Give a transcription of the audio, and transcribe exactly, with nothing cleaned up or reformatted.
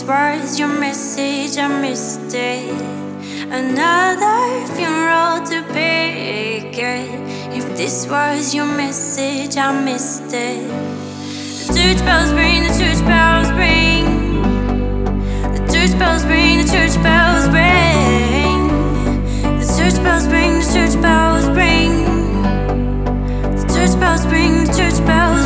was your message, I missed it. Another funeral to pick it. If this was your message, I missed it. The church bells ring, the church bells ring. The church bells ring, the church bells ring. The church bells ring, the church bells ring. The church bells ring, the church bells